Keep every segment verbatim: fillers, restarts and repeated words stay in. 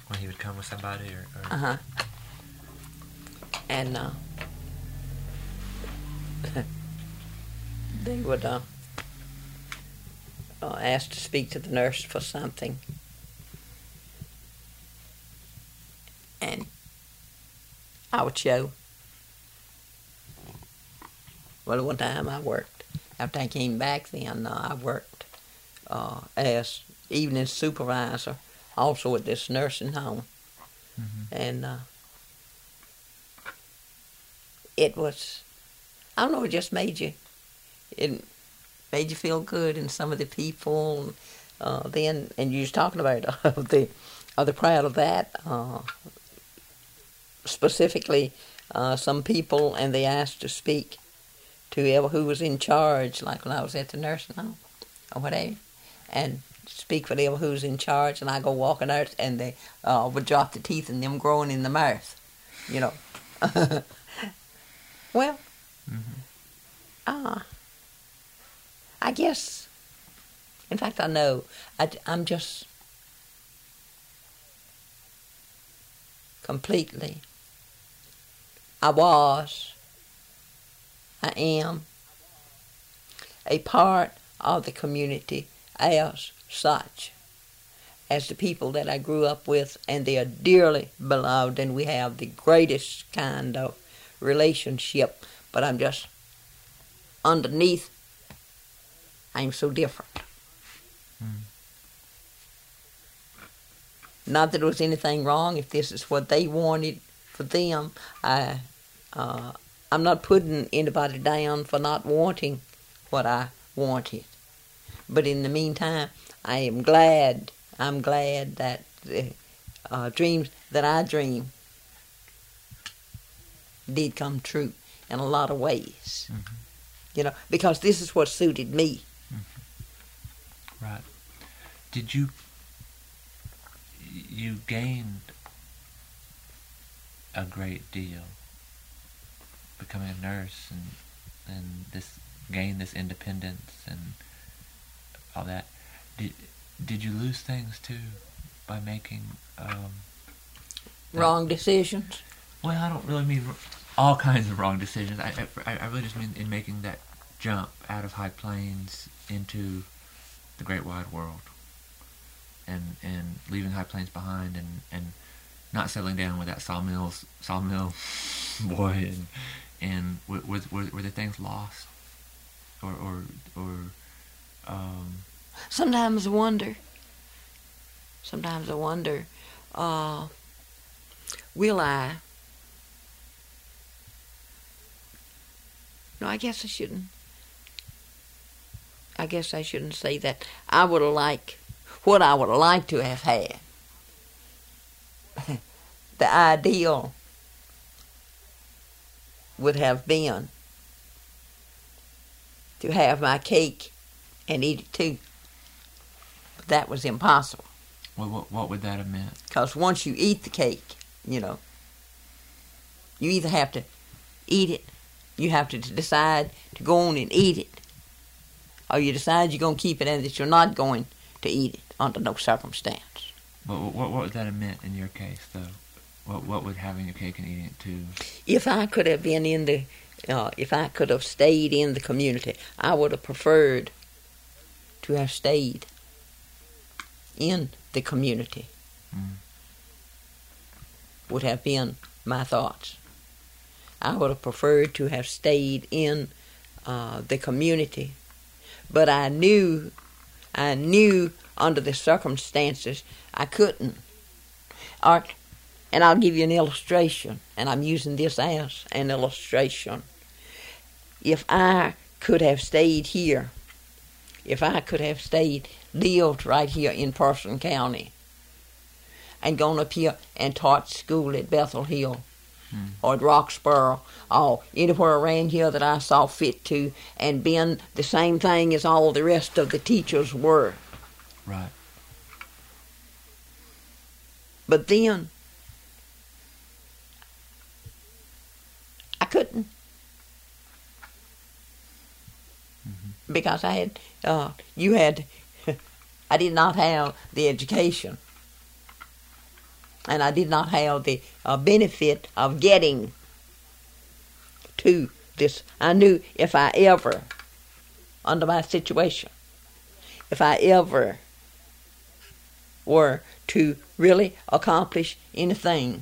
When he would come with somebody, or, or Uh huh. And uh, they would uh, uh, ask to speak to the nurse for something, and I would show. Well, one time I worked after I came back. Then uh, I worked uh, as evening supervisor, also at this nursing home, mm-hmm. and uh, it was, I don't know, it just made you, it made you feel good, and some of the people uh, then, and you was talking about uh, the, are they proud of that? Uh, specifically, uh, some people, and they asked to speak to whoever who was in charge, like when I was at the nursing home or whatever, and speak for whoever who was in charge, and I go walking out, and they uh, would drop the teeth and them growing in the mouth, you know. Well, Mm-hmm. uh, I guess, in fact, I know, I, I'm just completely, I was, I am a part of the community as such, as the people that I grew up with, and they are dearly beloved, and we have the greatest kind of relationship, but I'm just underneath, I'm so different. Mm. Not that there was anything wrong. If this is what they wanted for them, I, uh, I'm not putting anybody down for not wanting what I wanted. But in the meantime, I am glad, I'm glad that the uh, dreams that I dreamed did come true in a lot of ways. Mm-hmm. You know, because this is what suited me. Mm-hmm. Right. Did you, you gained a great deal becoming a nurse, and and this gain this independence and all that. Did did you lose things too by making um, Wrong decisions? Well, I don't really mean all kinds of wrong decisions. I, I I really just mean in making that jump out of High Plains into the great wide world, and and leaving High Plains behind, and, and not settling down with that sawmill sawmill boy, and and were, were, were the things lost, or or or um. Sometimes I wonder. Sometimes I wonder, uh, will I? No, I guess I shouldn't. I guess I shouldn't say that. I would have liked, what I would have liked to have had. The ideal would have been to have my cake and eat it too. But that was impossible. Well, what, what would that have meant? Because once you eat the cake, you know, you either have to eat it, you have to decide to go on and eat it, or you decide you're going to keep it and that you're not going to eat it under no circumstance. But what, what would that have meant in your case, though? What what would having your cake and eating it too? If I could have been in the, uh, if I could have stayed in the community, I would have preferred to have stayed in the community. Mm. Would have been my thoughts. I would have preferred to have stayed in uh, the community, but I knew, I knew under the circumstances I couldn't. Or, and I'll give you an illustration, and I'm using this as an illustration. If I could have stayed here, if I could have stayed, lived right here in Person County, and gone up here and taught school at Bethel Hill, hmm. or at Roxborough, or anywhere around here that I saw fit to, and been the same thing as all the rest of the teachers were. Right. But then, I couldn't. Mm-hmm. Because I had, uh, you had, I did not have the education and I did not have the uh, benefit of getting to this. I knew if I ever, under my situation, if I ever were to really accomplish anything,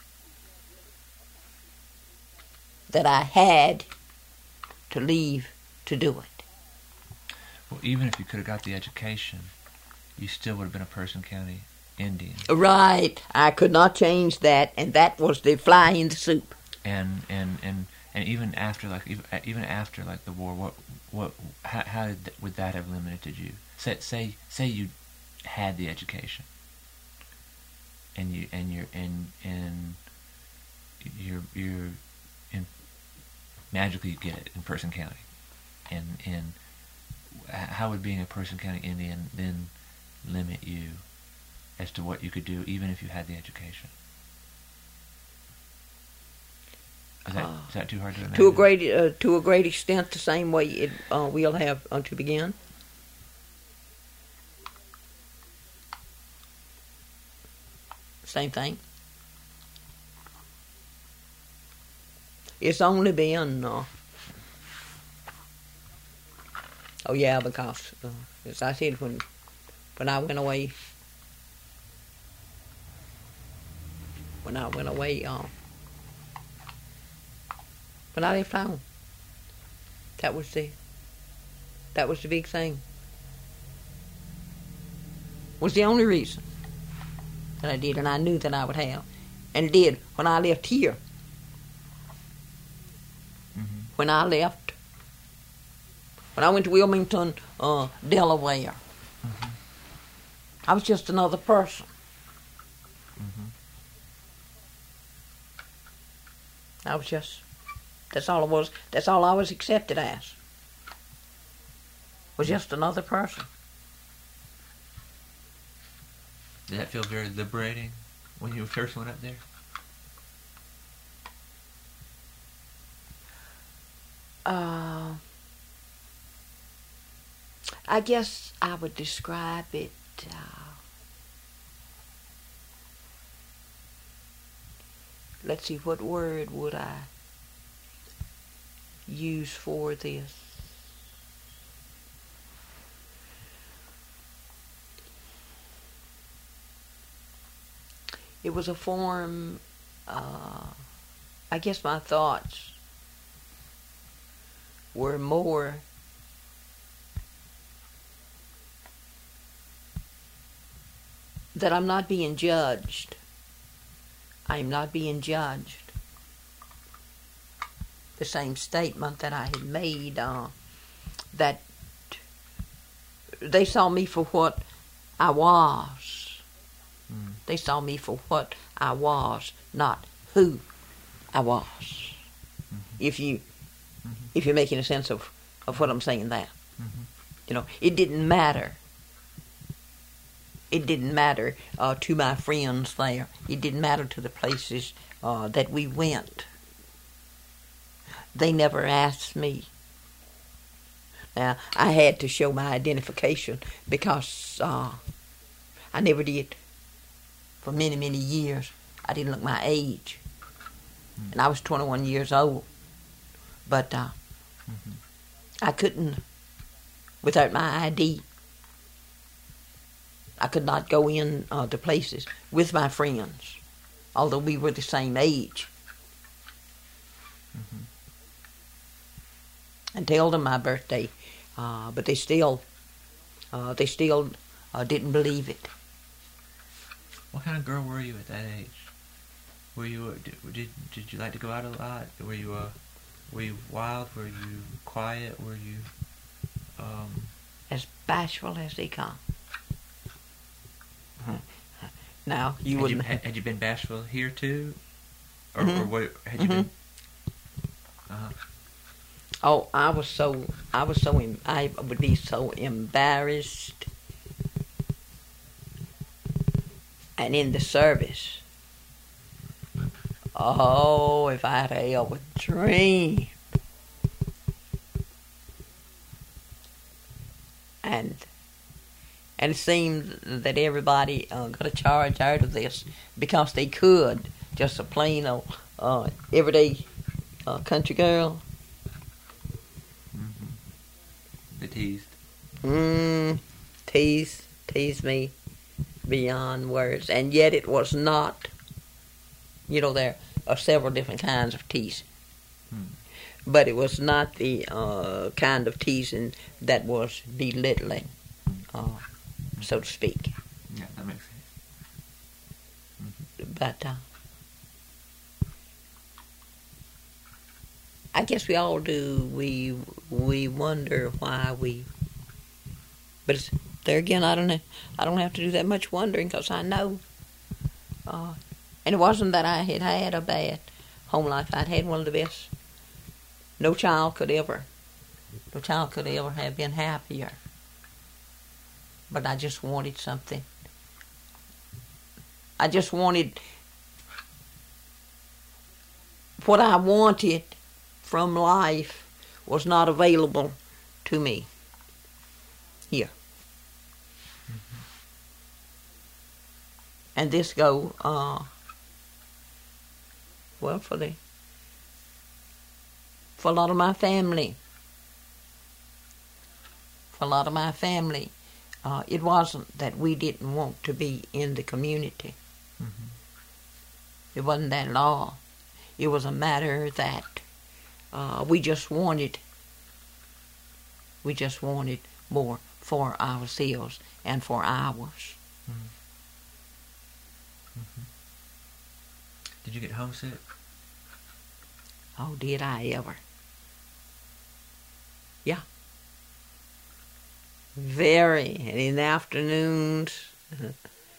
that I had to leave to do it. Well, even if you could have got the education, you still would have been a Person County Indian. Right. I could not change that, and that was the fly in the soup. And and and, and even after like even, even after like the war, what what how, how did th- would that have limited you? Say say say you had the education, and you and you're and and you're you're in magically you get it in Person County, and and how would being a Person County Indian then limit you as to what you could do, even if you had the education? Is that, uh, is that too hard to imagine? To a great, uh, to a great extent, the same way it uh, we'll have uh, to begin. Same thing. It's only been, uh, oh yeah, because uh, as I said, when when I went away, when I went away, uh, when I left home, that was the that was the big thing. Was the only reason that I did, and I knew that I would have, and it did when I left here. Mm-hmm. When I left, when I went to Wilmington, uh, Delaware, mm-hmm. I was just another person. Mm-hmm. I was just, that's all I was, that's all I was accepted as, was just another person. Did that feel very liberating when you first went up there? Uh, I guess I would describe it, uh, let's see, what word would I use for this? It was a form, uh, I guess my thoughts were more that I'm not being judged. I'm not being judged. The same statement that I had made, uh, that they saw me for what I was. Mm. They saw me for what I was, not who I was. Mm-hmm. If you, mm-hmm. if you're making a sense of, of what I'm saying there, mm-hmm. you know, it didn't matter. It didn't matter uh, to my friends there. It didn't matter to the places uh, that we went. They never asked me. Now, I had to show my identification because uh, I never did. For many, many years, I didn't look my age. Mm-hmm. And I was twenty-one years old. But uh, mm-hmm. I couldn't, without my I D, I could not go in uh, to places with my friends, although we were the same age. Mm-hmm. And tell them my birthday, uh, but they still, uh, they still uh, didn't believe it. What kind of girl were you at that age? Were you did did, did you like to go out a lot? Were you uh, were you wild? Were you quiet? Were you um, as bashful as they come? Now you had wouldn't. You, had, had you been bashful here too, or, mm-hmm. or what? Had you mm-hmm. been? Uh-huh. Oh, I was so. I was so. I would be so embarrassed. And in the service, oh, if I had ever dreamed, and And it seemed that everybody uh, got a charge out of this because they could. Just a plain old uh, everyday uh, country girl. Mm-hmm. They teased. Mmm, tease, tease me beyond words. And yet it was not, you know, there are several different kinds of teasing. Hmm. But it was not the uh, kind of teasing that was belittling, uh, so to speak. Yeah, that makes sense. Mm-hmm. But uh, I guess we all do. We we wonder why we. But it's, there again, I don't know. I don't have to do that much wondering because I know. Uh, and it wasn't that I had had a bad home life. I'd had one of the best. No child could ever. No child could ever have been happier. But I just wanted something. I just wanted what I wanted from life was not available to me here. Mm-hmm. And this go, uh, well, for the for a lot of my family, for a lot of my family, uh, it wasn't that we didn't want to be in the community. Mm-hmm. It wasn't that at all. It was a matter that uh, we just wanted, we just wanted more for ourselves and for ours. Mm-hmm. Mm-hmm. Did you get homesick? Oh, did I ever? Yeah. Very. And in the afternoons, when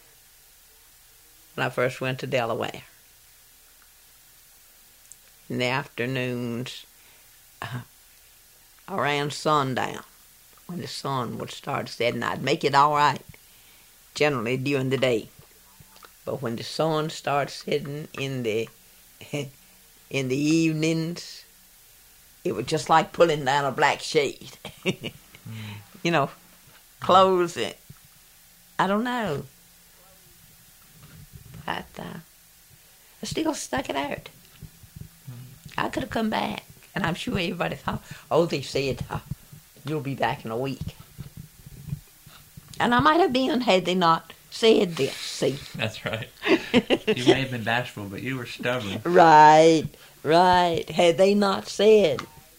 I first went to Delaware, in the afternoons, uh, around sundown, when the sun would start setting, I'd make it all right, generally during the day. But when the sun starts setting in the in the evenings, it was just like pulling down a black shade. mm. You know, close it. I don't know. But uh, I still stuck it out. I could have come back, and I'm sure everybody thought, oh, they said, uh, you'll be back in a week. And I might have been had they not said this, see? That's right. You may have been bashful, but you were stubborn. Right, right. Had they not said,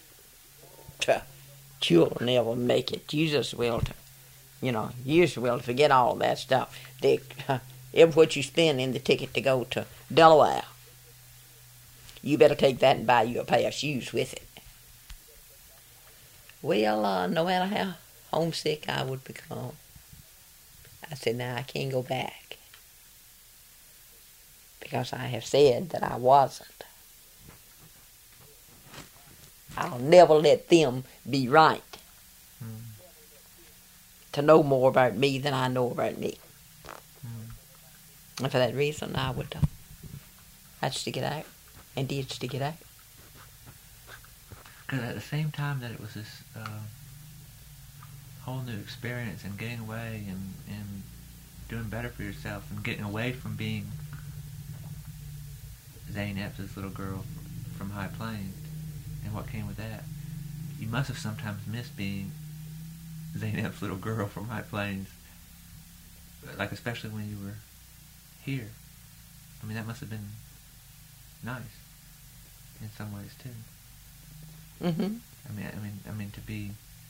you'll never make it. You just will to, you know, you just will to forget all that stuff. They, uh, every what you spend in the ticket to go to Delaware, you better take that and buy you a pair of shoes with it. Well, uh, no matter how homesick I would become, I said, now I can't go back. Because I have said that I wasn't. I'll never let them be right. Mm. To know more about me than I know about me. Mm. And for that reason, I would, uh, I'd stick it out. And did stick it out. Because at the same time that it was this uh, whole new experience and getting away and, and doing better for yourself and getting away from being Zane Epps, this little girl from High Plains, and what came with that, you must have sometimes missed being Zane Epps' little girl from High Plains, like especially when you were here. I mean, that must have been nice in some ways too. Mm-hmm. I mean, I mean, I mean to be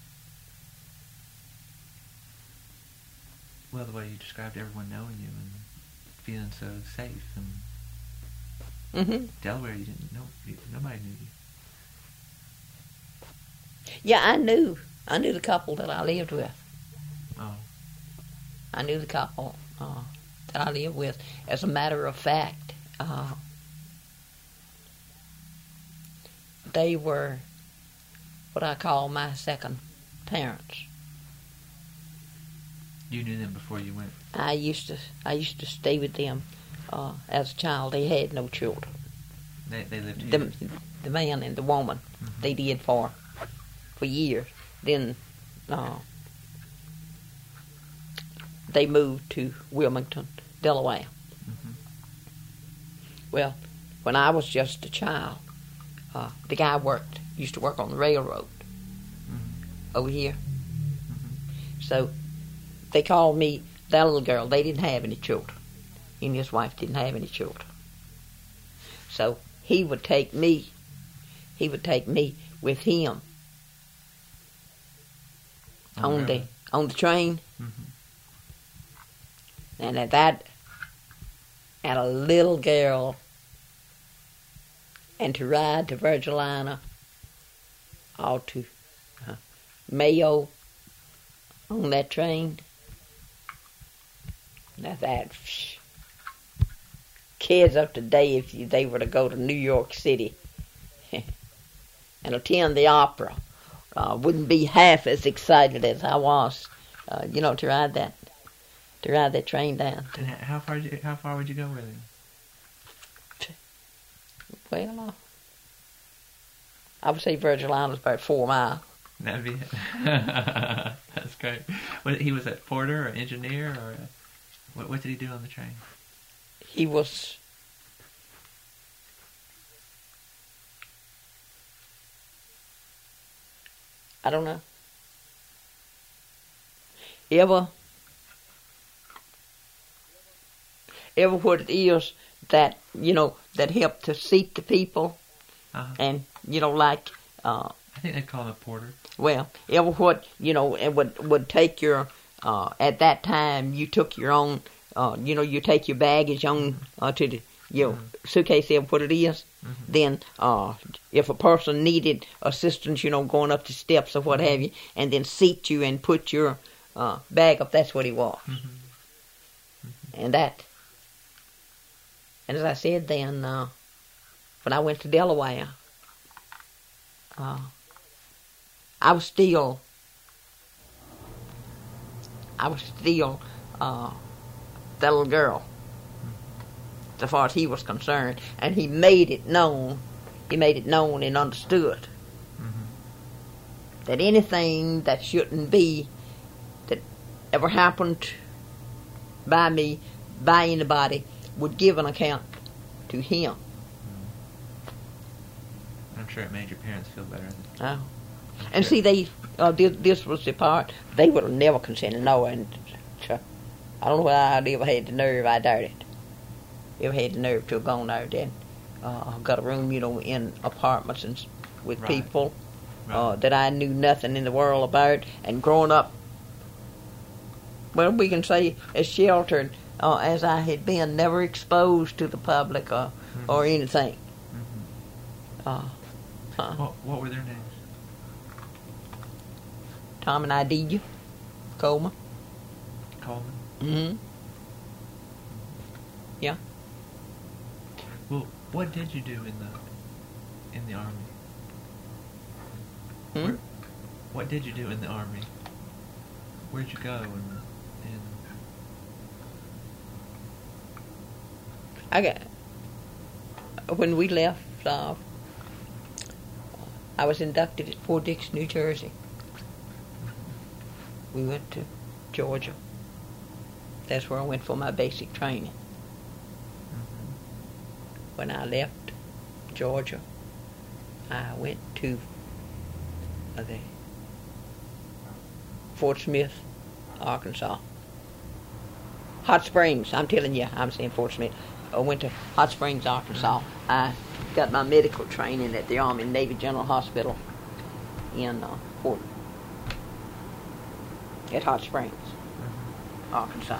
well, the way you described everyone knowing you and feeling so safe and mm-hmm. Delaware, you didn't know, you, nobody knew you. Yeah, I knew. I knew the couple that I lived with. Oh. I knew the couple uh, that I lived with. As a matter of fact, uh, they were what I call my second parents. You knew them before you went? I used to I used to stay with them uh, as a child. They had no children. They they lived here? The, the man and the woman, mm-hmm. they did for for years. Then uh, they moved to Wilmington, Delaware. Mm-hmm. Well, when I was just a child, uh, the guy worked, used to work on the railroad Mm-hmm. over here. Mm-hmm. So they called me that little girl. They didn't have any children. He and his wife didn't have any children. So he would take me, he would take me with him Oh, on really? the on the train. Mm-hmm. And at that, and a little girl, and to ride to Virgilina, or to uh, Mayo on that train. Now that, psh, kids of today, if you, they were to go to New York City and attend the opera, uh, wouldn't be half as excited as I was, uh, you know, to ride that, to ride that train down. And h- how far? Did you, how far would you go with him? Well, uh, I would say Virgilina was about four miles. That'd be it. That's great. What, he was a porter or engineer or a, what? What did he do on the train? He was I don't know. Ever ever what it is that, you know, that help to seat the people Uh-huh. and, you know, like uh I think they call him a porter. well, ever what, you know, it would would take your uh at that time you took your own uh you know, you take your baggage on uh, to the your suitcase, ever what it is. Mm-hmm. Then uh if a person needed assistance, you know, going up the steps or what have you, and then seat you and put your uh bag up, that's what he was. Mm-hmm. And that, and as I said then, uh when I went to Delaware, uh I was still I was still uh, that little girl, as far as he was concerned, and he made it known, he made it known and understood Mm-hmm. that anything that shouldn't be, that ever happened by me, by anybody, would give an account to him. I'm sure it made your parents feel better. Oh. And see, they, uh, this, this was the part, they would have never consented, no, and so, I don't know whether I'd ever had the nerve, I doubt it. Ever had the nerve to have gone there then. Uh, got a room, you know, in apartments and s- with Right. people Right. uh, that I knew nothing in the world about, and growing up, well, we can say as sheltered uh, as I had been, never exposed to the public or, Mhm. or anything. Mm-hmm. Uh, uh, What, what were their names? Tom and Idea Coleman. Coleman? Mm-hmm. Yeah. Well, what did you do in the in the army? Hmm? Where, what did you do in the army? Where'd you go? And, and I got when we left. Uh, I was inducted at Fort Dix, New Jersey. We went to Georgia. That's where I went for my basic training. When I left Georgia, I went to uh, the Fort Smith, Arkansas. Hot Springs, I'm telling you, I'm saying Fort Smith. I went to Hot Springs, Arkansas. I got my medical training at the Army Navy General Hospital in uh, Fort, at Hot Springs, Arkansas.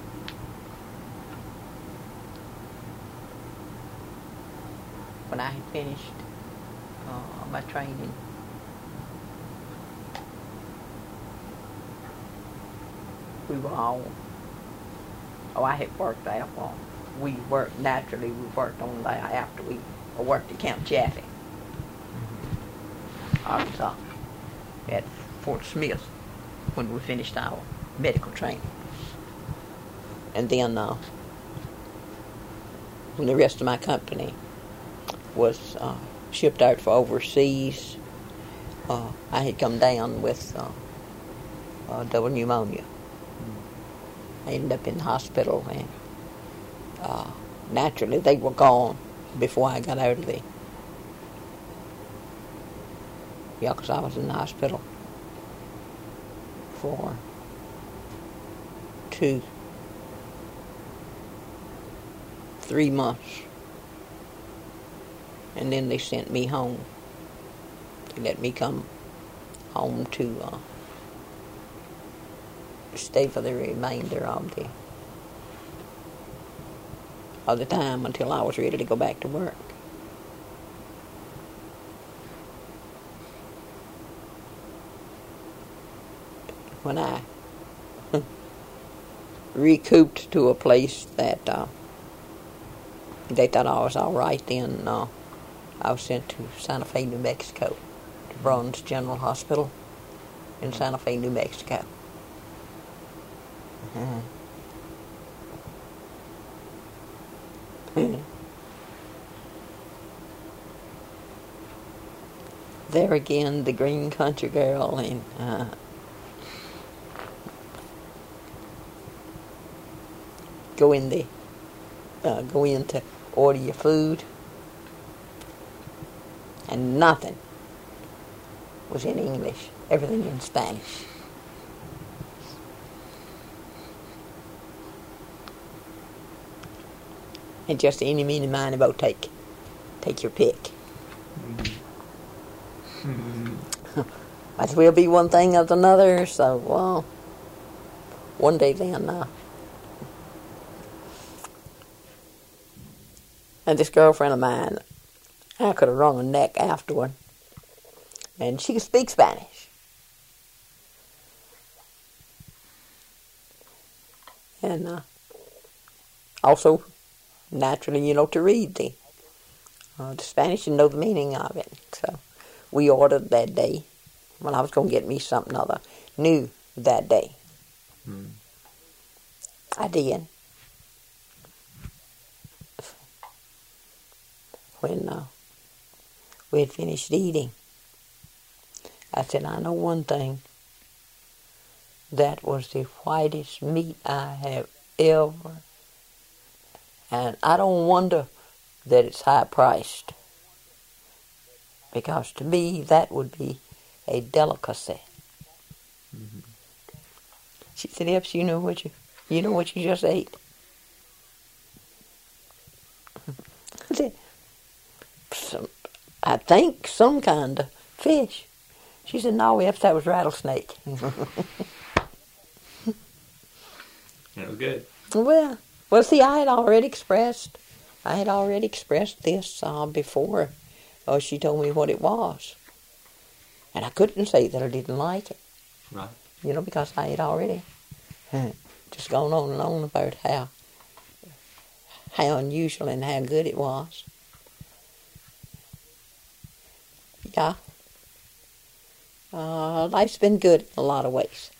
When I had finished uh, my training, we were all, oh, I had worked there. Well, we worked, naturally, we worked on there after we worked at Camp Chaffee, Arkansas, at Fort Smith, when we finished our medical training. And then, uh, when the rest of my company was uh, shipped out for overseas, uh, I had come down with uh, uh, double pneumonia. I ended up in the hospital, and uh, naturally they were gone before I got out of there. Yeah, 'cause I was in the hospital for two, three months. And then they sent me home. They let me come home to uh, stay for the remainder of the of the time until I was ready to go back to work. When I recouped to a place that uh, they thought I was all right, then uh, I was sent to Santa Fe, New Mexico, to Bronze General Hospital in Santa Fe, New Mexico. Uh-huh. There again, the green country girl, and uh, go in the uh, go in to order your food, and nothing was in English. Everything in Spanish. And just any, meeny, miny, mo, take, take your pick. Mm-hmm. Might as well be one thing after another. So, well, one day then, uh, and this girlfriend of mine, I could have wrung her neck afterward, and she could speak Spanish. And uh, also, naturally, you know, to read the, uh, the Spanish and know the meaning of it. So we ordered that day. Well, I was going to get me something other new that day. Hmm. I did. When uh, we had finished eating, I said, I know one thing. That was the whitest meat I have ever. And I don't wonder that it's high-priced, because to me that would be a delicacy. Mm-hmm. She said, "Epps, you know what you, you know what you just ate?" I said, some, "I think some kind of fish." She said, "No, Epps, that was rattlesnake." That was good. Well. Well, see, I had already expressed, I had already expressed this uh, before uh, she told me what it was. And I couldn't say that I didn't like it. Right. You know, because I had already uh, just gone on and on about how, how unusual and how good it was. Yeah. Uh, life's been good in a lot of ways.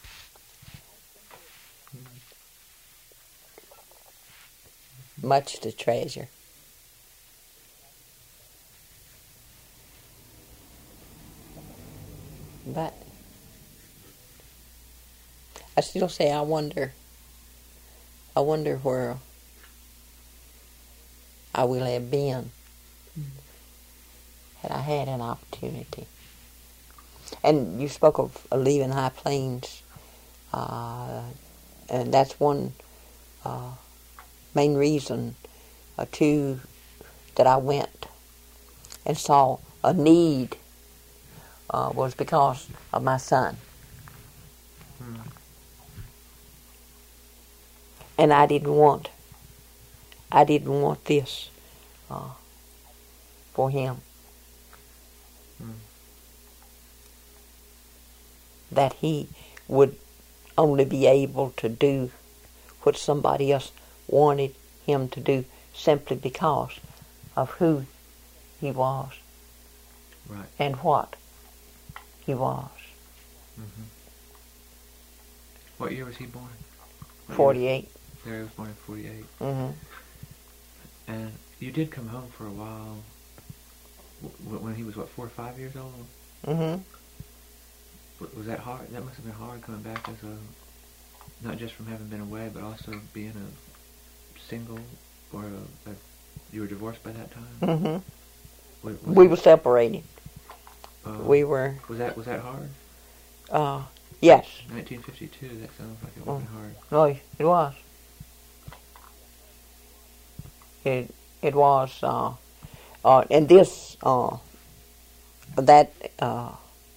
Much to treasure. But I still say I wonder, I wonder where I will have been had I had an opportunity. And you spoke of leaving High Plains, uh, and that's one uh, main reason, uh, too, that I went and saw a need uh, was because of my son. Hmm. And I didn't want, I didn't want this uh, for him. Hmm. That he would only be able to do what somebody else wanted him to do simply because of who he was. Right. And what he was. Mm-hmm. What year was he born? What forty-eight. There he was born in forty-eight. Mm-hmm. And you did come home for a while w- when he was, what, four or five years old? Mm-hmm. Was that hard? That must have been hard coming back as a not just from having been away, but also being a single or a, a you were divorced by that time? Mm-hmm. What, We it, were separated. uh, We were, Was that was that hard? uh, yes. nineteen fifty-two. That sounds like it would have been hard. No, it was. It it was, uh, uh, and this, uh, that, uh,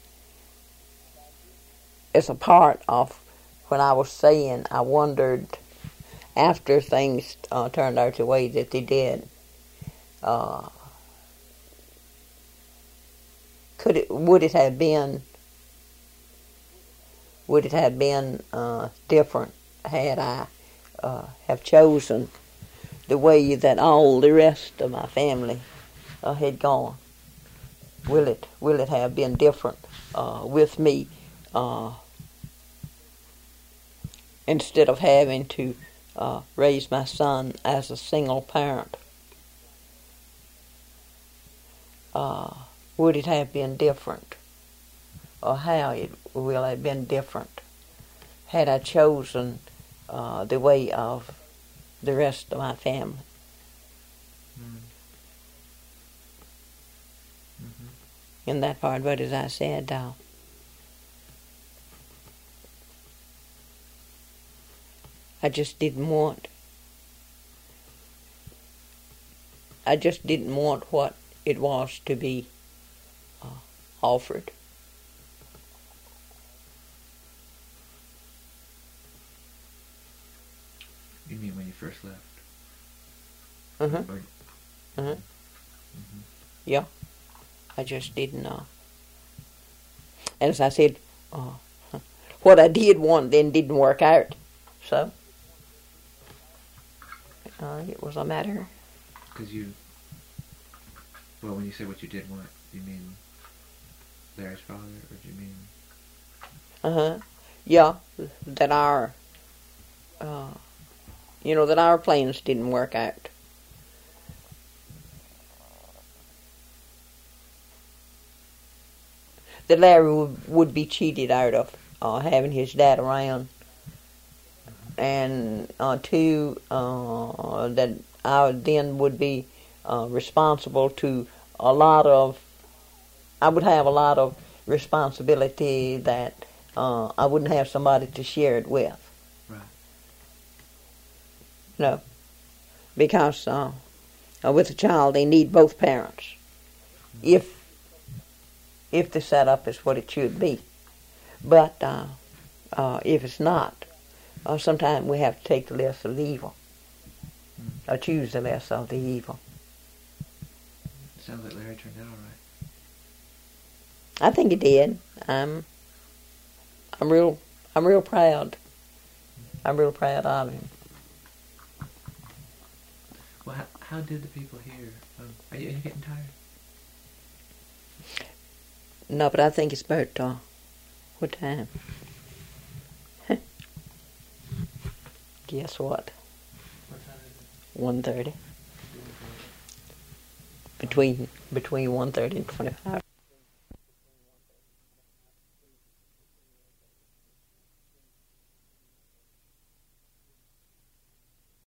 is a part of when I was saying I wondered after things uh, turned out the way that they did. Uh, could it? Would it have been? Would it have been uh, different had I uh, have chosen the way that all the rest of my family uh, had gone? Will it? Will it have been different uh, with me? Uh, instead of having to uh, raise my son as a single parent, uh, would it have been different? Or how it will have been different had I chosen uh, the way of the rest of my family? Mm. Mm-hmm. In that part, but as I said, uh, I just didn't want, I just didn't want what it was to be uh, offered. You mean when you first left? Mm-hmm. Or, Mm-hmm. mm-hmm. Yeah, I just didn't know. And as I said, uh, what I did want then didn't work out. So, uh, it was a matter. Because you, well, when you say what you did want, you mean Larry's father, or do you mean? Uh-huh. Yeah, that our, uh, you know, that our plans didn't work out. That Larry would, would be cheated out of uh, having his dad around. And uh, two, uh, that I then would be uh, responsible to a lot of, I would have a lot of responsibility that uh, I wouldn't have somebody to share it with. Right. No. Because uh, uh, with a child, they need both parents. Mm-hmm. If if the setup is what it should be. But uh, uh, if it's not, uh, sometimes we have to take the less of the evil. Mm. Or choose the less of the evil. Sounds like Larry turned out all right. I think he did. I'm, I'm real, I'm real proud. I'm real proud of him. Well, how, how did the people here? Um, are, you, are you getting tired? No, but I think it's about uh, what time? Guess what? What time is it? One thirty. Between between one thirty and twenty-five